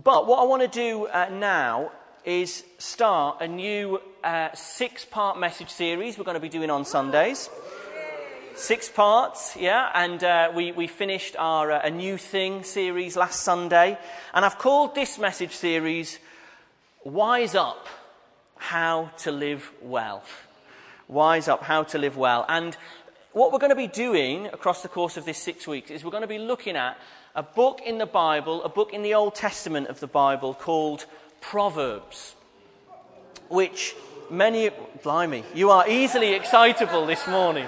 But what I want to do now is start a new 6-part message series we're going to be doing on Sundays. 6 parts, yeah, and we finished our A New Thing series last Sunday, and I've called this message series Wise Up, How to Live Well. Wise Up, How to Live Well. And what we're going to be doing across the course of this 6 weeks is we're going to be looking at a book in the Bible, a book in the Old Testament of the Bible called Proverbs, which many... Blimey, you are easily excitable this morning.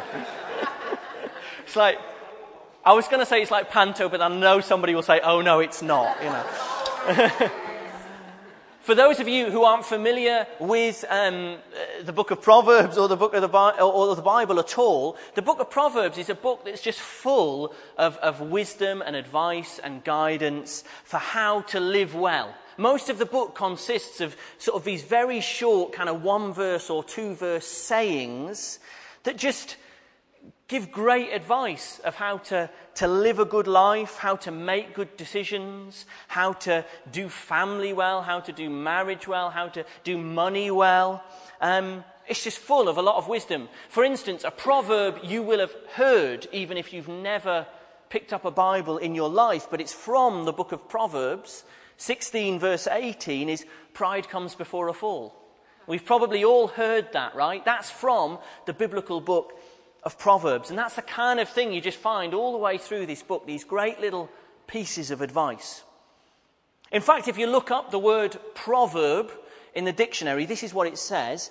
It's like, I was going to say it's like panto, but I know somebody will say, oh no, it's not, you know. For those of you who aren't familiar with the book of Proverbs or the book of the Bible at all, the book of Proverbs is a book that's just full of wisdom and advice and guidance for how to live well. Most of the book consists of sort of these very short kind of 1-verse or 2-verse sayings that just give great advice of how to live a good life, how to make good decisions, how to do family well, how to do marriage well, how to do money well. It's just full of a lot of wisdom. For instance, a proverb you will have heard even if you've never picked up a Bible in your life, but it's from the book of Proverbs. 16 verse 18 is, pride comes before a fall. We've probably all heard that, right? That's from the biblical book of Proverbs. And that's the kind of thing you just find all the way through this book, these great little pieces of advice. In fact, if you look up the word proverb in the dictionary, this is what it says.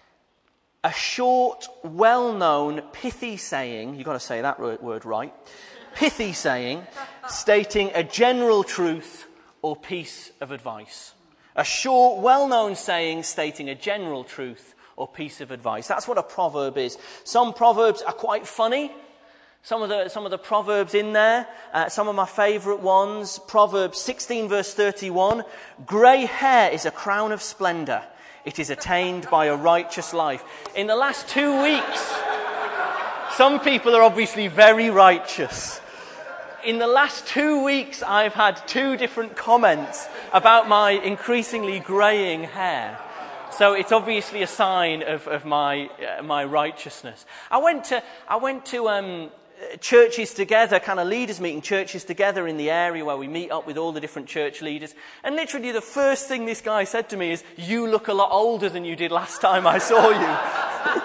A short, well-known, pithy saying, you've got to say that word right, pithy saying, stating a general truth or piece of advice. A short, well-known saying stating a general truth or piece of advice. That's what a proverb is. Some proverbs are quite funny. Some of the proverbs in there, some of my favourite ones. Proverbs 16 verse 31. Grey hair is a crown of splendour. It is attained by a righteous life. In the last 2 weeks, some people are obviously very righteous. In the last 2 weeks, I've had 2 different comments about my increasingly greying hair. So it's obviously a sign of my righteousness. I went to churches together, kind of leaders meeting, churches together in the area where we meet up with all the different church leaders. And literally the first thing this guy said to me is, "You look a lot older than you did last time I saw you."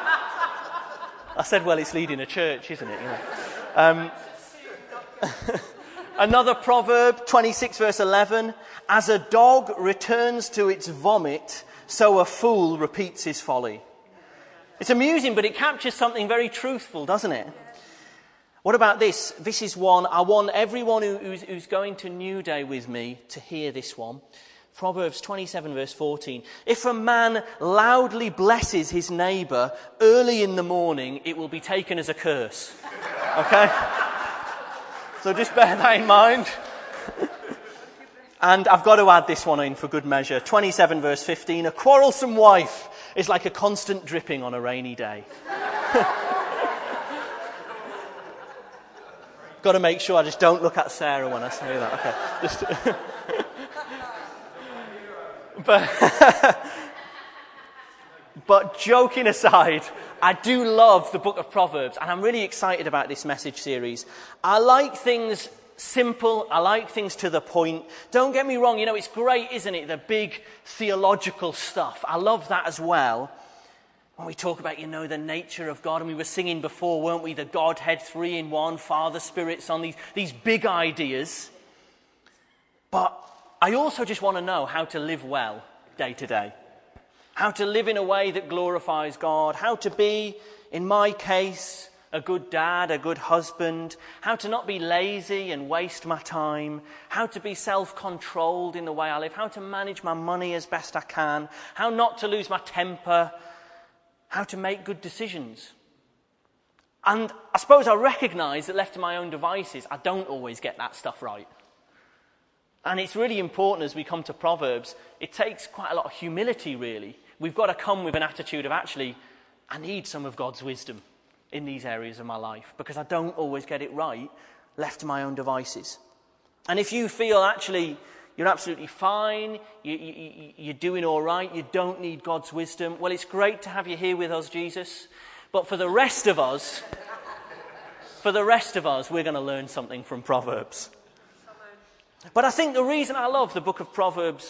I said, "Well, it's leading a church, isn't it?" You know. Another proverb, 26 verse 11. As a dog returns to its vomit, so a fool repeats his folly. It's amusing, but it captures something very truthful, doesn't it? What about this? This is one, I want everyone who's going to New Day with me to hear this one. Proverbs 27 verse 14. If a man loudly blesses his neighbour early in the morning, it will be taken as a curse. Okay? So just bear that in mind. And I've got to add this one in for good measure. 27 verse 15. A quarrelsome wife is like a constant dripping on a rainy day. Got to make sure I just don't look at Sarah when I say that. Okay. But joking aside, I do love the book of Proverbs, and I'm really excited about this message series. I like things simple, I like things to the point. Don't get me wrong, it's great, isn't it? The big theological stuff. I love that as well. When we talk about, the nature of God, and we were singing before, weren't we? The Godhead, 3 in 1, Father, Spirit, Son, these big ideas. But I also just want to know how to live well day to day. How to live in a way that glorifies God. How to be, in my case, a good dad, a good husband. How to not be lazy and waste my time. How to be self-controlled in the way I live. How to manage my money as best I can. How not to lose my temper. How to make good decisions. And I suppose I recognise that left to my own devices, I don't always get that stuff right. And it's really important as we come to Proverbs, it takes quite a lot of humility, really. We've got to come with an attitude of, actually, I need some of God's wisdom in these areas of my life, because I don't always get it right, left to my own devices. And if you feel, actually, you're absolutely fine, you're doing all right, you don't need God's wisdom. Well, it's great to have you here with us, Jesus. But for the rest of us, we're going to learn something from Proverbs. But I think the reason I love the book of Proverbs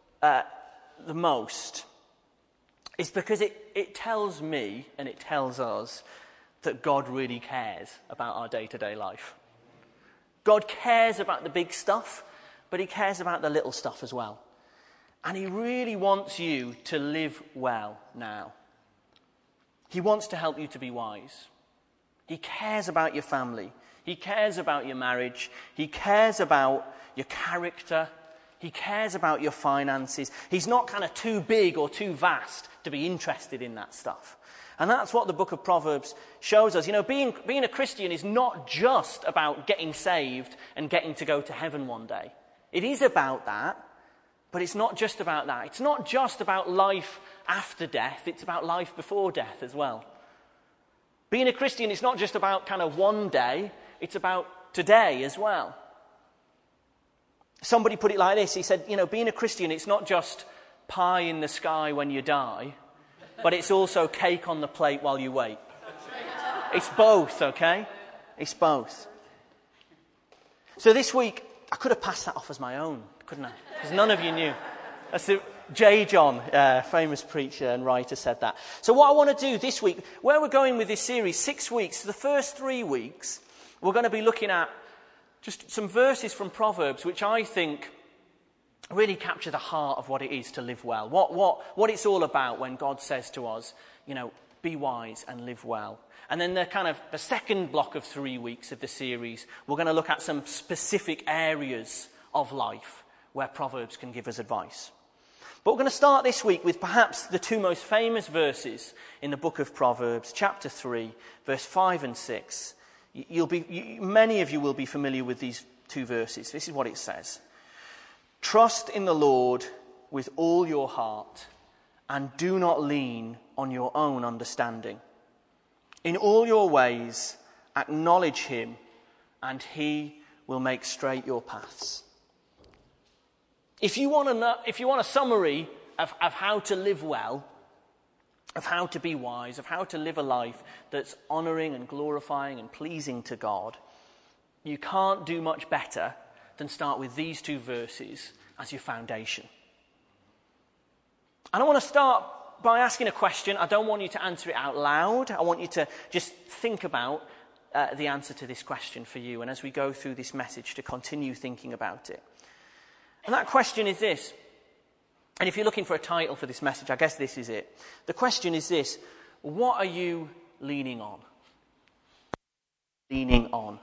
the most is because it tells me and it tells us that God really cares about our day-to-day life. God cares about the big stuff, but he cares about the little stuff as well. And he really wants you to live well now. He wants to help you to be wise. He cares about your family. He cares about your marriage. He cares about your character. He cares about your finances. He's not kind of too big or too vast to be interested in that stuff. And that's what the book of Proverbs shows us. You know, being a Christian is not just about getting saved and getting to go to heaven one day. It is about that, but it's not just about that. It's not just about life after death. It's about life before death as well. Being a Christian is not just about kind of one day. It's about today as well. Somebody put it like this. He said, you know, being a Christian, it's not just pie in the sky when you die, but it's also cake on the plate while you wait. It's both, okay? It's both. So this week, I could have passed that off as my own, couldn't I? Because none of you knew. That's J. John, famous preacher and writer, said that. So what I want to do this week, where we're going with this series, 6 weeks, the first 3 weeks, we're going to be looking at just some verses from Proverbs, which I think really capture the heart of what it is to live well. What it's all about when God says to us, you know, be wise and live well. And then the second block of 3 weeks of the series, we're going to look at some specific areas of life where Proverbs can give us advice. But we're going to start this week with perhaps the two most famous verses in the book of Proverbs, chapter 3, verse 5 and 6. Many of you will be familiar with these two verses. This is what it says. Trust in the Lord with all your heart and do not lean on your own understanding. In all your ways, acknowledge him, and he will make straight your paths. If you want a summary of how to live well, of how to be wise, of how to live a life that's honouring and glorifying and pleasing to God, you can't do much better than start with these two verses as your foundation. And I want to start by asking a question. I don't want you to answer it out loud. I want you to just think about the answer to this question for you. And as we go through this message, to continue thinking about it. And that question is this. And if you're looking for a title for this message, I guess this is it. The question is this. What are you leaning on? Leaning on.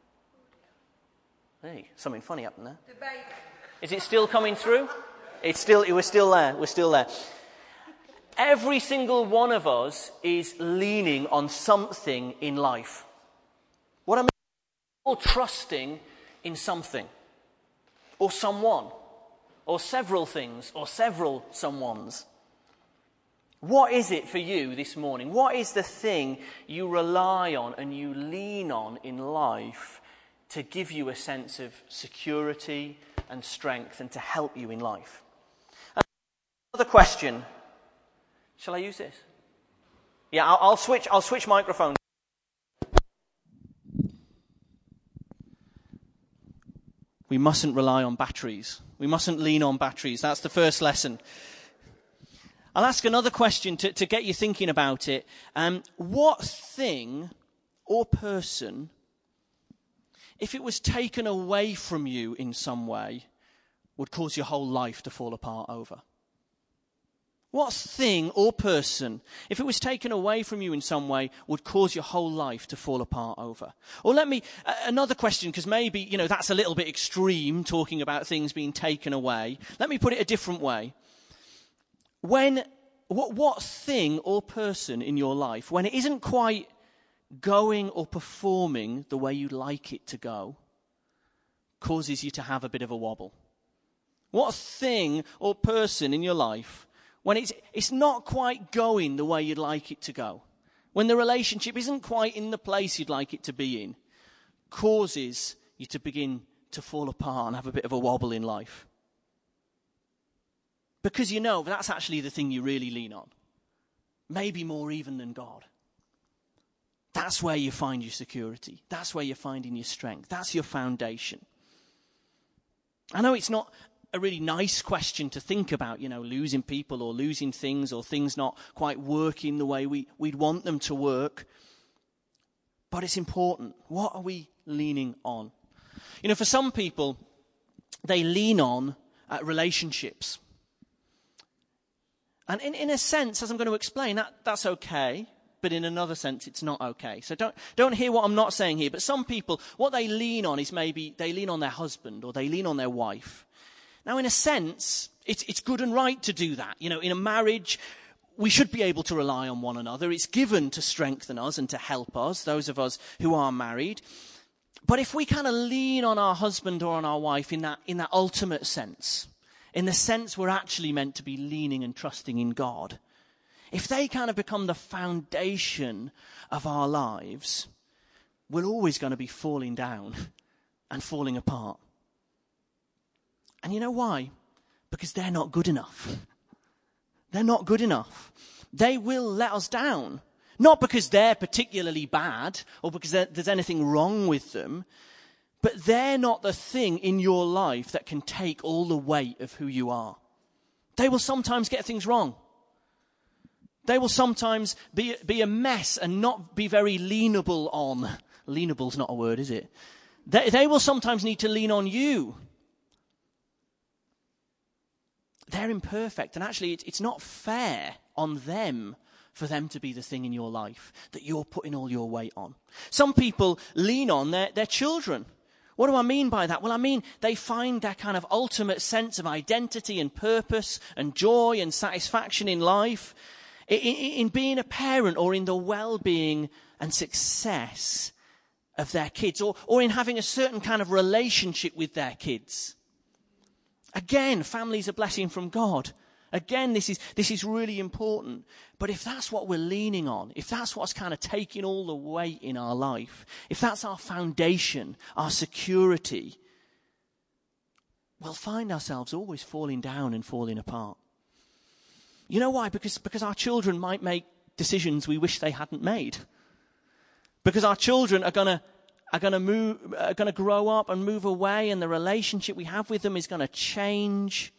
Hey, something funny happened there. Debate. Is it still coming through? We're still there. We're still there. Every single one of us is leaning on something in life. What I mean, or trusting in something, or someone, or several things, or several someones. What is it for you this morning? What is the thing you rely on and you lean on in life to give you a sense of security and strength and to help you in life? Another question. Shall I use this? Yeah, I'll switch microphones. We mustn't rely on batteries. We mustn't lean on batteries. That's the first lesson. I'll ask another question to get you thinking about it. What thing or person, if it was taken away from you in some way, would cause your whole life to fall apart over? What thing or person, if it was taken away from you in some way, would cause your whole life to fall apart over? Or another question, because maybe, that's a little bit extreme, talking about things being taken away. Let me put it a different way. What thing or person in your life, when it isn't quite going or performing the way you'd like it to go, causes you to have a bit of a wobble? What thing or person in your life, when it's not quite going the way you'd like it to go, when the relationship isn't quite in the place you'd like it to be in, causes you to begin to fall apart and have a bit of a wobble in life? Because you know that's actually the thing you really lean on. Maybe more even than God. That's where you find your security. That's where you're finding your strength. That's your foundation. I know it's not a really nice question to think about, losing people or losing things or things not quite working the way we'd want them to work. But it's important. What are we leaning on? For some people, they lean on relationships. And in a sense, as I'm going to explain, that's okay. But in another sense, it's not okay. So don't hear what I'm not saying here. But some people, what they lean on is maybe they lean on their husband or they lean on their wife. Now, in a sense, it's good and right to do that. In a marriage, we should be able to rely on one another. It's given to strengthen us and to help us, those of us who are married. But if we kind of lean on our husband or on our wife in that ultimate sense, in the sense we're actually meant to be leaning and trusting in God, if they kind of become the foundation of our lives, we're always going to be falling down and falling apart. And you know why? Because they're not good enough. They're not good enough. They will let us down. Not because they're particularly bad or because there's anything wrong with them, but they're not the thing in your life that can take all the weight of who you are. They will sometimes get things wrong. They will sometimes be a mess and not be very leanable on. Leanable's not a word, is it? They will sometimes need to lean on you. They're imperfect, and actually it's not fair on them for them to be the thing in your life that you're putting all your weight on. Some people lean on their children. What do I mean by that? Well, I mean they find their kind of ultimate sense of identity and purpose and joy and satisfaction in life in being a parent or in the well-being and success of their kids or in having a certain kind of relationship with their kids. Again, family's a blessing from God. Again, this is really important. But if that's what we're leaning on, if that's what's kind of taking all the weight in our life, if that's our foundation, our security, we'll find ourselves always falling down and falling apart. You know why? Because our children might make decisions we wish they hadn't made. Because our children are going to grow up and move away, and the relationship we have with them is going to change.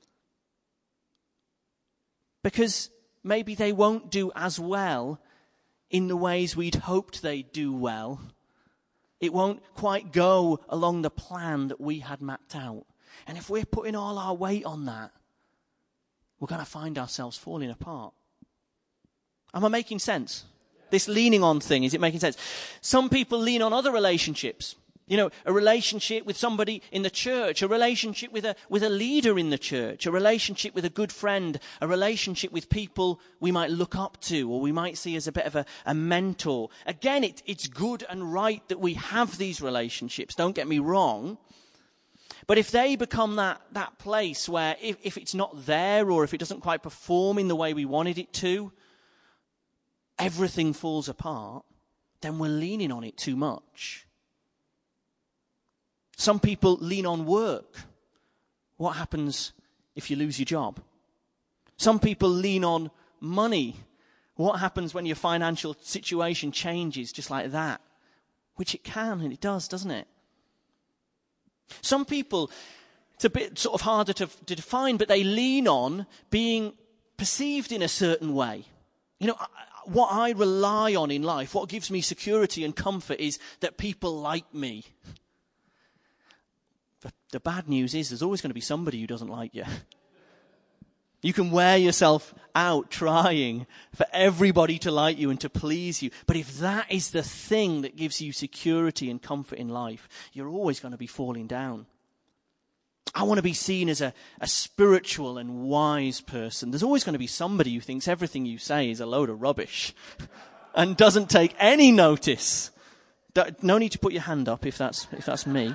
Because maybe they won't do as well in the ways we'd hoped they'd do well. It won't quite go along the plan that we had mapped out. And if we're putting all our weight on that, we're going to find ourselves falling apart. Am I making sense? This leaning on thing, is it making sense? Some people lean on other relationships. A relationship with somebody in the church, a relationship with a leader in the church, a relationship with a good friend, a relationship with people we might look up to or we might see as a bit of a mentor. Again, it's good and right that we have these relationships, don't get me wrong. But if they become that place where if it's not there or if it doesn't quite perform in the way we wanted it to, everything falls apart, then we're leaning on it too much. Some people lean on work. What happens if you lose your job? Some people lean on money. What happens when your financial situation changes just like that? Which it can, and it does, doesn't it? Some people, it's a bit sort of harder to define, but they lean on being perceived in a certain way. What I rely on in life, what gives me security and comfort is that people like me. But the bad news is there's always going to be somebody who doesn't like you. You can wear yourself out trying for everybody to like you and to please you. But if that is the thing that gives you security and comfort in life, you're always going to be falling down. I want to be seen as a spiritual and wise person. There's always going to be somebody who thinks everything you say is a load of rubbish and doesn't take any notice. No need to put your hand up if that's me.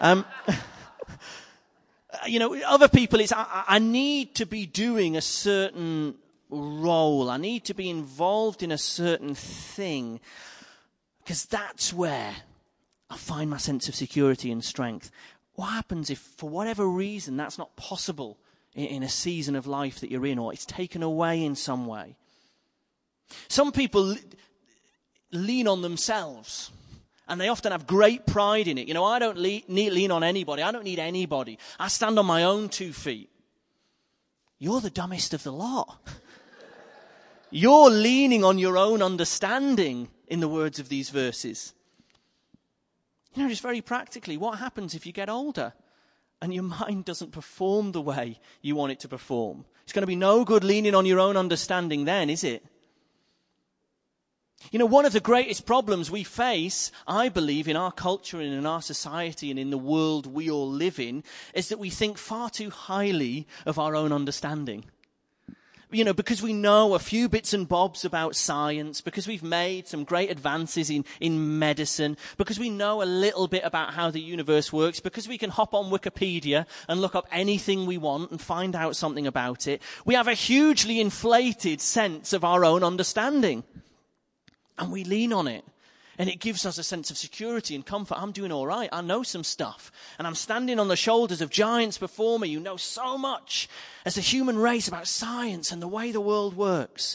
Other people, it's I need to be doing a certain role. I need to be involved in a certain thing because that's where I find my sense of security and strength. What happens if, for whatever reason, that's not possible in a season of life that you're in, or it's taken away in some way. Some people lean on themselves, and they often have great pride in it. You know, I don't lean on anybody. I don't need anybody. I stand on my own 2 feet. You're the dumbest of the lot. You're leaning on your own understanding, in the words of these verses. You know, just very practically, what happens if you get older and your mind doesn't perform the way you want it to perform? It's going to be no good leaning on your own understanding then, is it? You know, one of the greatest problems we face, I believe, in our culture and in our society and in the world we all live in, is that we think far too highly of our own understanding. You know, because we know a few bits and bobs about science, because we've made some great advances in medicine, because we know a little bit about how the universe works, because we can hop on Wikipedia and look up anything we want and find out something about it, we have a hugely inflated sense of our own understanding. And we lean on it. And it gives us a sense of security and comfort. I'm doing all right. I know some stuff. And I'm standing on the shoulders of giants before me who know so much as a human race about science and the way the world works.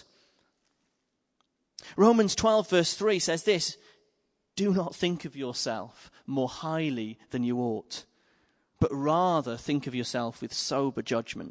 Romans 12 verse 3 says this: do not think of yourself more highly than you ought, but rather think of yourself with sober judgment.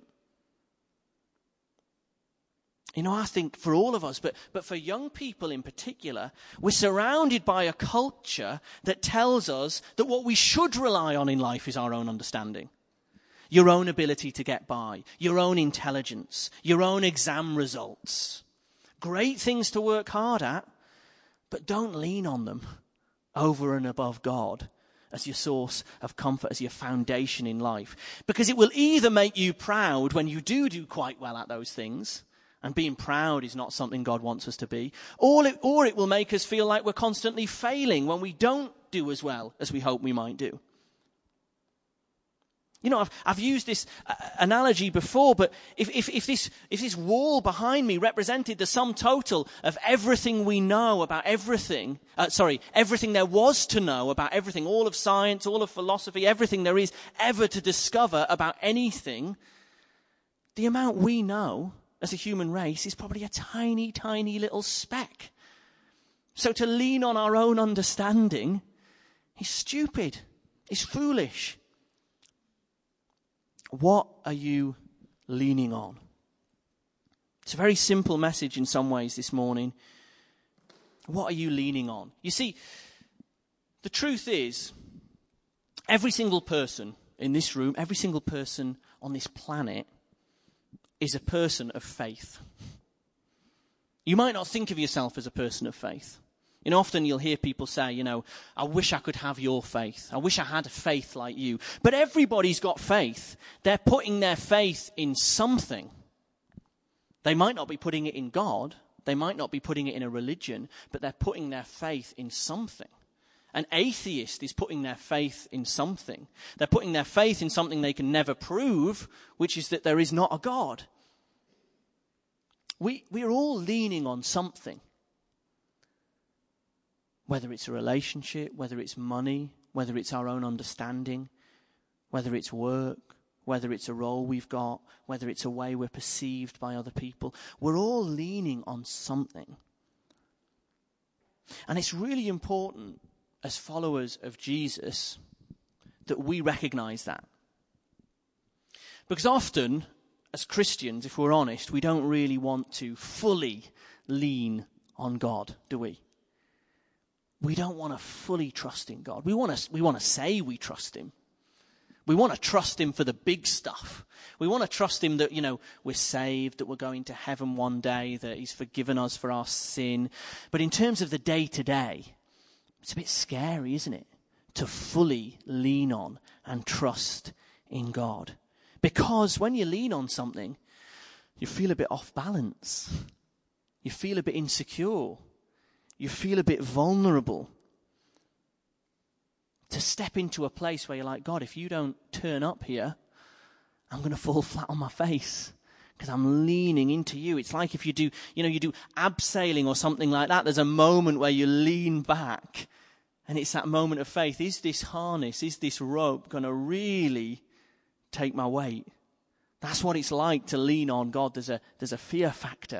You know, I think for all of us, but for young people in particular, we're surrounded by a culture that tells us that what we should rely on in life is our own understanding. Your own ability to get by, your own intelligence, your own exam results. Great things to work hard at, but don't lean on them over and above God as your source of comfort, as your foundation in life. Because it will either make you proud when you do quite well at those things, and being proud is not something God wants us to be, or it will make us feel like we're constantly failing when we don't do as well as we hope we might do. You know, I've used this analogy before, but if this wall behind me represented the sum total of everything we know about everything, everything there was to know about everything, all of science, all of philosophy, everything there is ever to discover about anything, the amount we know as a human race is probably a tiny, tiny little speck. So to lean on our own understanding is stupid, is foolish. What are you leaning on? It's a very simple message in some ways this morning. What are you leaning on? You see, the truth is, every single person in this room, every single person on this planet is a person of faith. You might not think of yourself as a person of faith. You know, often you'll hear people say, you know, I wish I could have your faith. I wish I had a faith like you. But everybody's got faith. They're putting their faith in something. They might not be putting it in God. They might not be putting it in a religion, but they're putting their faith in something. An atheist is putting their faith in something. They're putting their faith in something they can never prove, which is that there is not a God. We're all leaning on something. Whether it's a relationship, whether it's money, whether it's our own understanding, whether it's work, whether it's a role we've got, whether it's a way we're perceived by other people. We're all leaning on something. And it's really important as followers of Jesus that we recognize that. Because often, as Christians, if we're honest, we don't really want to fully lean on God, do we? We don't want to fully trust in God. We want to say we trust him. We want to trust him for the big stuff. We want to trust him that, you know, we're saved, that we're going to heaven one day, that he's forgiven us for our sin. But in terms of the day-to-day, it's a bit scary, isn't it? To fully lean on and trust in God. Because when you lean on something, you feel a bit off balance. You feel a bit insecure. You feel a bit vulnerable. To step into a place where you're like, God, if you don't turn up here, I'm going to fall flat on my face because I'm leaning into you. It's like if you do abseiling or something like that. There's a moment where you lean back and it's that moment of faith. Is this harness, is this rope going to really take my weight? That's what it's like to lean on God. There's a fear factor.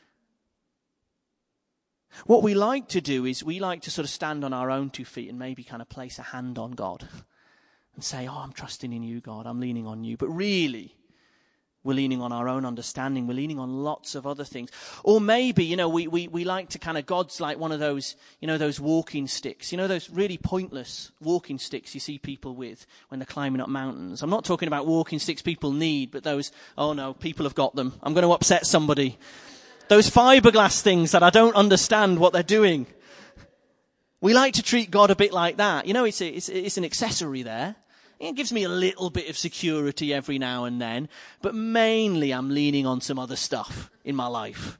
What we like to do is we like to sort of stand on our own 2 feet and maybe kind of place a hand on God and say, oh, I'm trusting in you, God. I'm leaning on you. But really, we're leaning on our own understanding. We're leaning on lots of other things. Or maybe, we like to kind of, God's like one of those, those walking sticks. Those really pointless walking sticks you see people with when they're climbing up mountains. I'm not talking about walking sticks people need, but those, oh no, people have got them. I'm going to upset somebody. Those fiberglass things that I don't understand what they're doing. We like to treat God a bit like that. It's an accessory there. It gives me a little bit of security every now and then, but mainly I'm leaning on some other stuff in my life.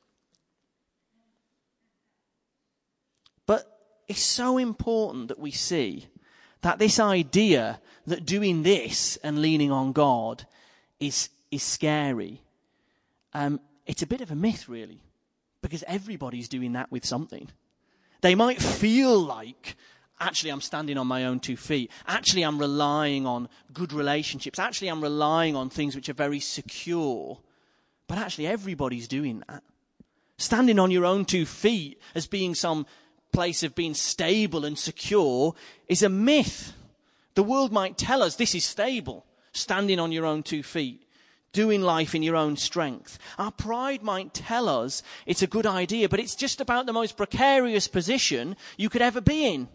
But it's so important that we see that this idea that doing this and leaning on God is scary. It's a bit of a myth, really, because everybody's doing that with something. They might feel like, actually, I'm standing on my own 2 feet. Actually, I'm relying on good relationships. Actually, I'm relying on things which are very secure. But actually, everybody's doing that. Standing on your own 2 feet as being some place of being stable and secure is a myth. The world might tell us this is stable, standing on your own 2 feet, doing life in your own strength. Our pride might tell us it's a good idea, but it's just about the most precarious position you could ever be in.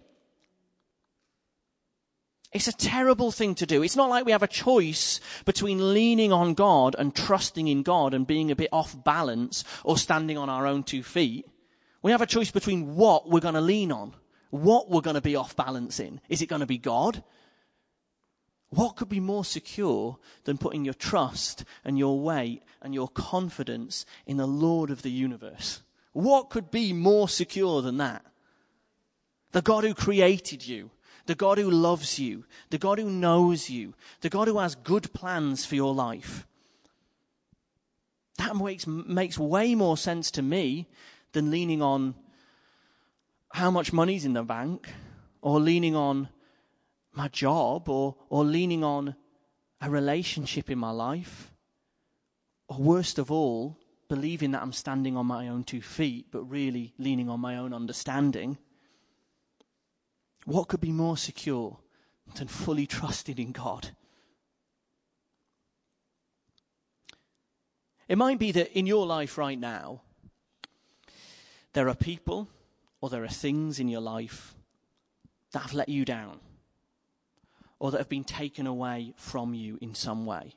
It's a terrible thing to do. It's not like we have a choice between leaning on God and trusting in God and being a bit off balance or standing on our own 2 feet. We have a choice between what we're going to lean on, what we're going to be off balance in. Is it going to be God? What could be more secure than putting your trust and your weight and your confidence in the Lord of the universe? What could be more secure than that? The God who created you, the God who loves you, the God who knows you, the God who has good plans for your life. That makes way more sense to me than leaning on how much money's in the bank, or leaning on my job, or leaning on a relationship in my life, or worst of all, believing that I'm standing on my own 2 feet, but really leaning on my own understanding. What could be more secure than fully trusting in God? It might be that in your life right now, there are people or there are things in your life that have let you down, or that have been taken away from you in some way.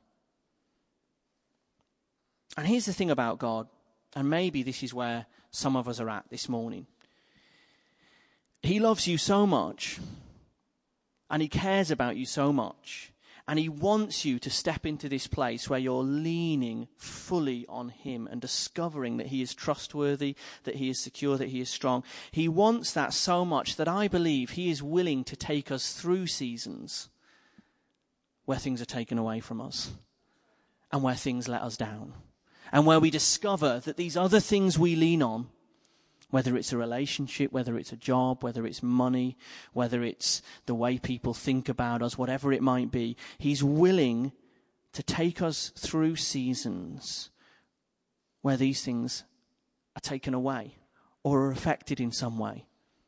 And here's the thing about God, and maybe this is where some of us are at this morning. He loves you so much, and he cares about you so much, and he wants you to step into this place where you're leaning fully on him and discovering that he is trustworthy, that he is secure, that he is strong. He wants that so much that I believe he is willing to take us through seasons where things are taken away from us and where things let us down, and where we discover that these other things we lean on, whether it's a relationship, whether it's a job, whether it's money, whether it's the way people think about us, whatever it might be, he's willing to take us through seasons where these things are taken away or are affected in some way.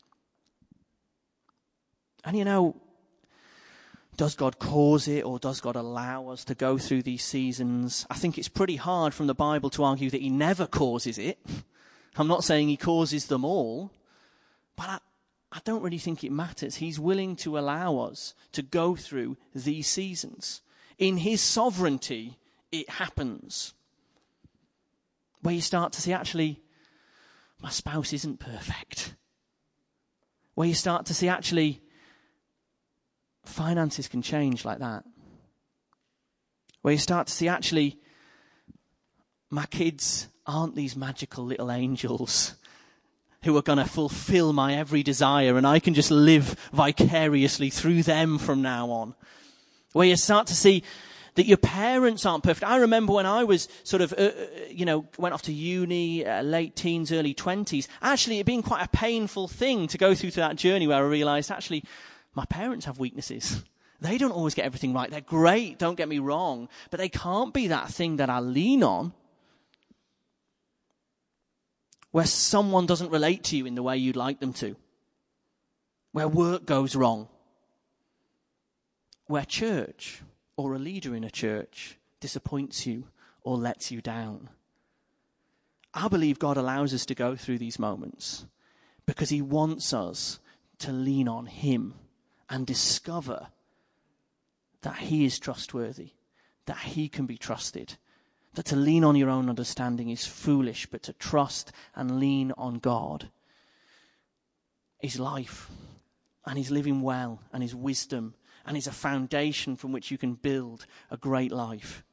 And does God cause it, or does God allow us to go through these seasons? I think it's pretty hard from the Bible to argue that he never causes it. I'm not saying he causes them all, but I don't really think it matters. He's willing to allow us to go through these seasons. In his sovereignty, it happens. Where you start to see, actually, my spouse isn't perfect. Where you start to see, actually, finances can change like that. Where you start to see, actually, my kids aren't these magical little angels who are going to fulfill my every desire, and I can just live vicariously through them from now on. Where you start to see that your parents aren't perfect. I remember when I was sort of, went off to uni, late teens, early 20s, actually it being quite a painful thing to go through to that journey where I realised, actually, my parents have weaknesses. They don't always get everything right. They're great, don't get me wrong, but they can't be that thing that I lean on where someone doesn't relate to you in the way you'd like them to, where work goes wrong, where church or a leader in a church disappoints you or lets you down. I believe God allows us to go through these moments because he wants us to lean on him and discover that he is trustworthy, that he can be trusted, that to lean on your own understanding is foolish, but to trust and lean on God is life, and he's living well, and his wisdom, and is a foundation from which you can build a great life.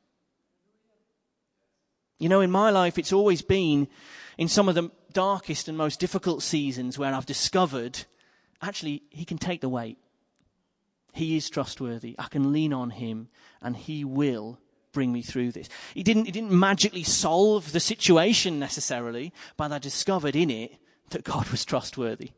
You know, in my life, it's always been in some of the darkest and most difficult seasons where I've discovered, actually, he can take the weight. He is trustworthy. I can lean on him, and he will bring me through this. He didn't magically solve the situation necessarily, but I discovered in it that God was trustworthy.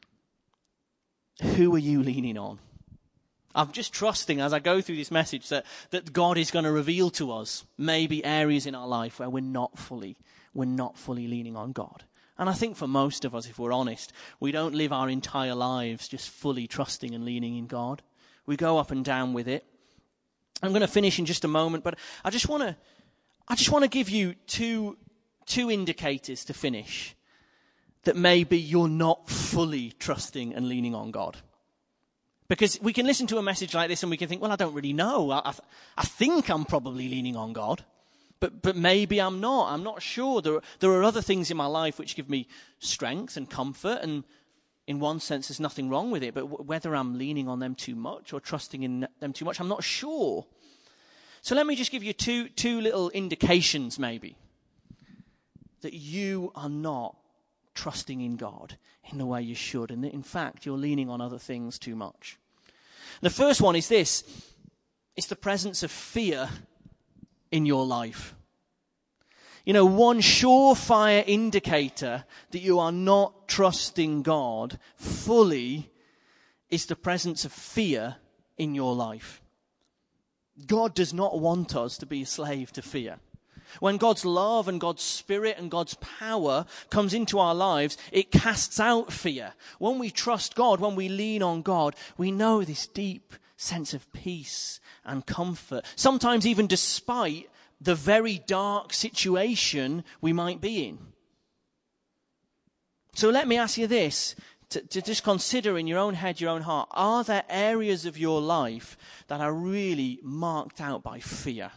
Who are you leaning on? I'm just trusting as I go through this message that God is going to reveal to us maybe areas in our life where we're not fully leaning on God. And I think for most of us, if we're honest, we don't live our entire lives just fully trusting and leaning in God. We go up and down with it. I'm going to finish in just a moment, but I just want to give you two indicators to finish that maybe you're not fully trusting and leaning on God. Because we can listen to a message like this and we can think, well, I don't really know. I think I'm probably leaning on God, but maybe I'm not. I'm not sure. There are other things in my life which give me strength and comfort, and in one sense, there's nothing wrong with it, but whether I'm leaning on them too much or trusting in them too much, I'm not sure. So let me just give you two little indications, maybe, that you are not trusting in God in the way you should, and that, in fact, you're leaning on other things too much. The first one is this. It's the presence of fear in your life. You know, one surefire indicator that you are not trusting God fully is the presence of fear in your life. God does not want us to be a slave to fear. When God's love and God's spirit and God's power comes into our lives, it casts out fear. When we trust God, when we lean on God, we know this deep sense of peace and comfort, sometimes even despite the very dark situation we might be in. So let me ask you this, to just consider in your own head, your own heart, are there areas of your life that are really marked out by fear?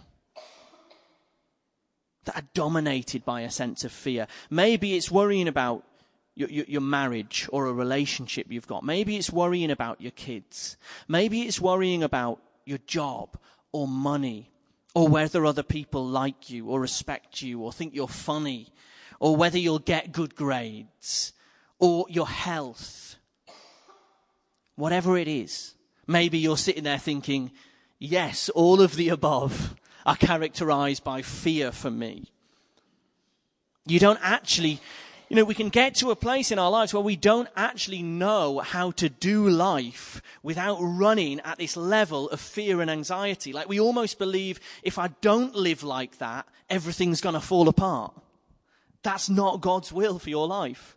That are dominated by a sense of fear? Maybe it's worrying about your marriage or a relationship you've got. Maybe it's worrying about your kids. Maybe it's worrying about your job or money, or whether other people like you or respect you or think you're funny, or whether you'll get good grades, or your health. Whatever it is, maybe you're sitting there thinking, yes, all of the above are characterized by fear for me. You don't actually, we can get to a place in our lives where we don't actually know how to do life without running at this level of fear and anxiety. Like we almost believe if I don't live like that, everything's going to fall apart. That's not God's will for your life.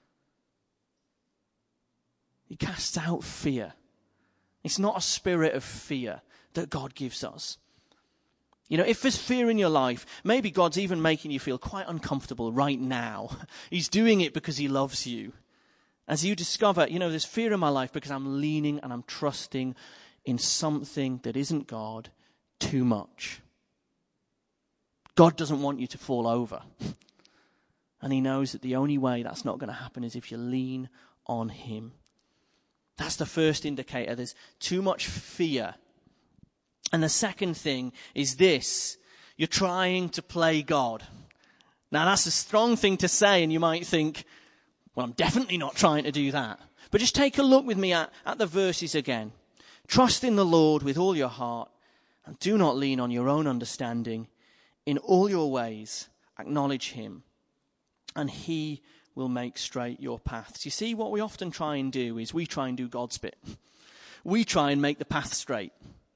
He casts out fear. It's not a spirit of fear that God gives us. If there's fear in your life, maybe God's even making you feel quite uncomfortable right now. He's doing it because he loves you. As you discover, there's fear in my life because I'm leaning and I'm trusting in something that isn't God too much. God doesn't want you to fall over. And he knows that the only way that's not going to happen is if you lean on him. That's the first indicator. There's too much fear. And the second thing is this. You're trying to play God. Now that's a strong thing to say, and you might think, well, I'm definitely not trying to do that. But just take a look with me at the verses again. Trust in the Lord with all your heart, and do not lean on your own understanding. In all your ways, acknowledge him, and he will make straight your paths. You see, what we often try and do is we try and do God's bit. we try and make the path straight.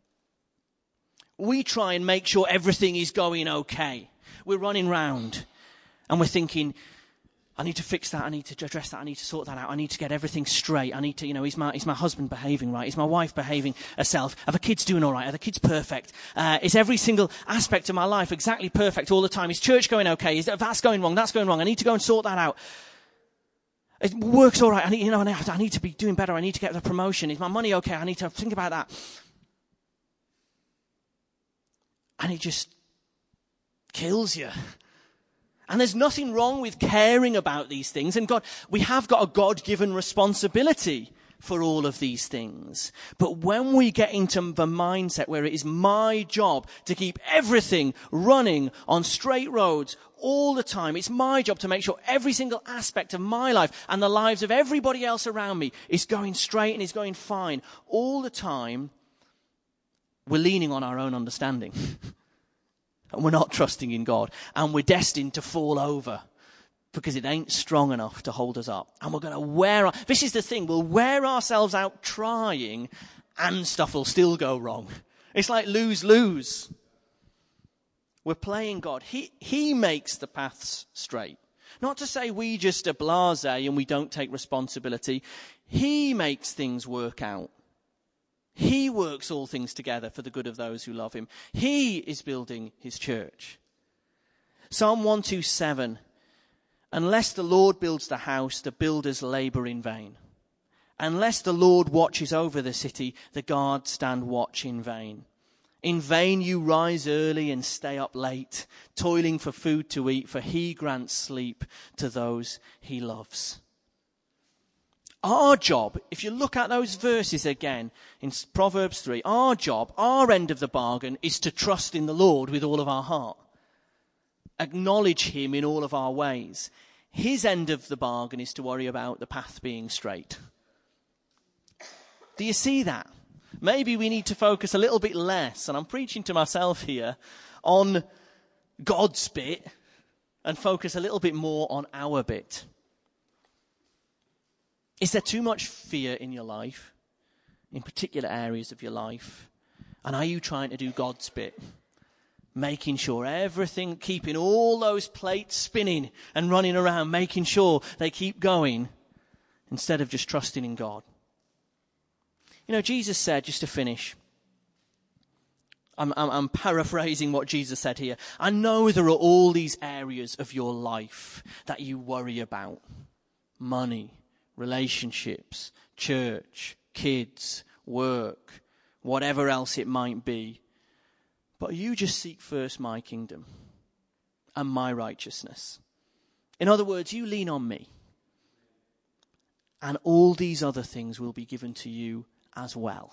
We try and make sure everything is going okay. We're running round and we're thinking, I need to fix that, I need to address that, I need to sort that out, I need to get everything straight, I need to, is my husband behaving right? Is my wife behaving herself? Are the kids doing all right? Are the kids perfect? Is every single aspect of my life exactly perfect all the time? Is church going okay? That's going wrong, that's going wrong, I need to go and sort that out. It works all right, I need to be doing better, I need to get the promotion. Is my money okay? I need to think about that. And it just kills you. And there's nothing wrong with caring about these things. And we have got a God-given responsibility for all of these things. But when we get into the mindset where it is my job to keep everything running on straight roads all the time, it's my job to make sure every single aspect of my life and the lives of everybody else around me is going straight and is going fine all the time, we're leaning on our own understanding. And we're not trusting in God. And we're destined to fall over because it ain't strong enough to hold us up. And we're going to this is the thing, we'll wear ourselves out trying and stuff will still go wrong. It's like lose-lose. We're playing God. He makes the paths straight. Not to say we just are blasé and we don't take responsibility. He makes things work out. He works all things together for the good of those who love him. He is building his church. Psalm 127, unless the Lord builds the house, the builders labor in vain. Unless the Lord watches over the city, the guards stand watch in vain. In vain you rise early and stay up late, toiling for food to eat, for he grants sleep to those he loves. Our job, if you look at those verses again in Proverbs 3, our job, our end of the bargain is to trust in the Lord with all of our heart. Acknowledge him in all of our ways. His end of the bargain is to worry about the path being straight. Do you see that? Maybe we need to focus a little bit less, and I'm preaching to myself here, on God's bit and focus a little bit more on our bit. Is there too much fear in your life, in particular areas of your life? And are you trying to do God's bit? Making sure everything, keeping all those plates spinning and running around, making sure they keep going, instead of just trusting in God. Jesus said, just to finish, I'm paraphrasing what Jesus said here. I know there are all these areas of your life that you worry about. Money, relationships, church, kids, work, whatever else it might be. But you just seek first my kingdom and my righteousness. In other words, you lean on me. And all these other things will be given to you as well.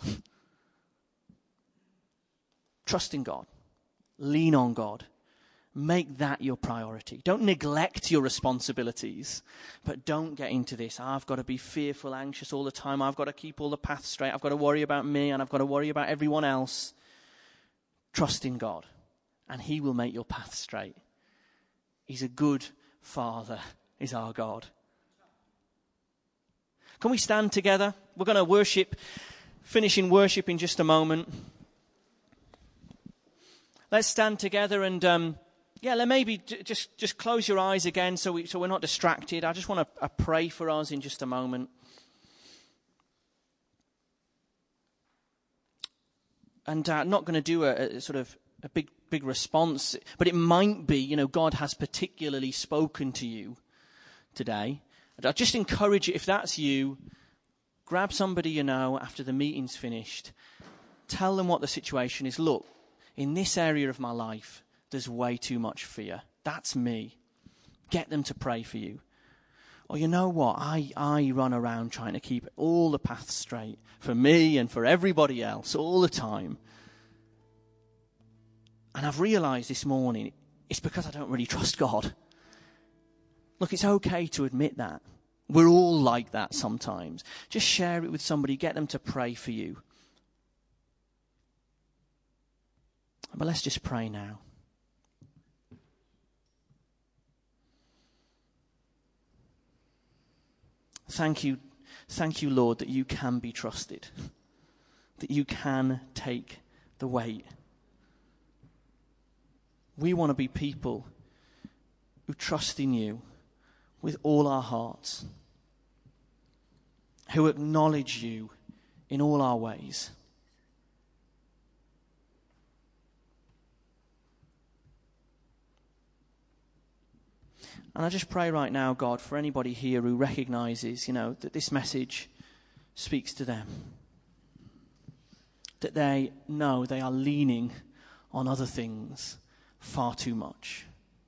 Trust in God. Lean on God. Make that your priority. Don't neglect your responsibilities, but don't get into this. I've got to be fearful, anxious all the time. I've got to keep all the paths straight. I've got to worry about me and I've got to worry about everyone else. Trust in God and he will make your path straight. He's a good Father, is our God. Can we stand together? We're going to finish in worship in just a moment. Let's stand together and maybe just close your eyes again so we're not distracted. I just want to pray for us in just a moment. And I'm not going to do a sort of a big response, but it might be, God has particularly spoken to you today. And I just encourage you, if that's you, grab somebody after the meeting's finished. Tell them what the situation is. Look, in this area of my life, there's way too much fear. That's me. Get them to pray for you. Or you know what? I run around trying to keep all the paths straight for me and for everybody else all the time. And I've realized this morning, it's because I don't really trust God. Look, it's okay to admit that. We're all like that sometimes. Just share it with somebody. Get them to pray for you. But let's just pray now. Thank you, Lord, that you can be trusted. that you can take the weight. We want to be people who trust in you with all our hearts, who acknowledge you in all our ways. And I just pray right now, God, for anybody here who recognizes, that this message speaks to them. That they know they are leaning on other things far too much.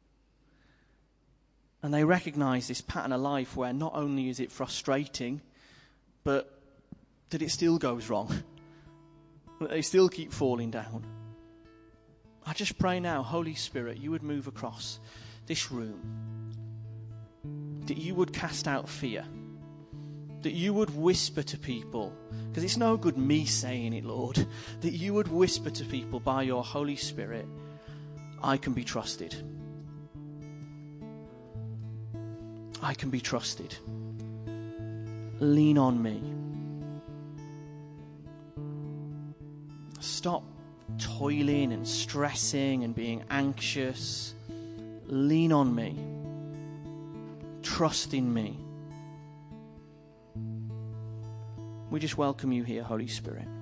And they recognize this pattern of life where not only is it frustrating, but that it still goes wrong. That they still keep falling down. I just pray now, Holy Spirit, you would move across this room. That you would cast out fear. That you would whisper to people, because it's no good me saying it, Lord. That you would whisper to people by your Holy Spirit, I can be trusted. I can be trusted. Lean on me. Stop toiling and stressing and being anxious. Lean on me. Trust in me. We just welcome you here, Holy Spirit.